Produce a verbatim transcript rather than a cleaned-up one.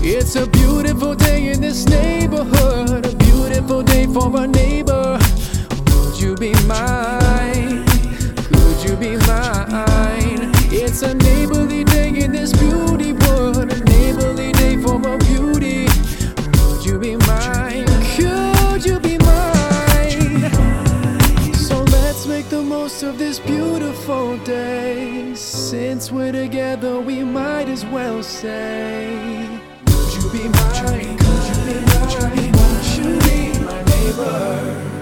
It's a beautiful day in this neighborhood, a beautiful day for a neighbor. Would you be mine? Could you be mine? It's a neighborly day in this beauty wood, a neighborly day for a beauty. Would you be mine? Could you be mine? So let's make the most of this beautiful day. Since we're together, we might as well say, would you be mine? Could you be mine? Would you be my neighbor?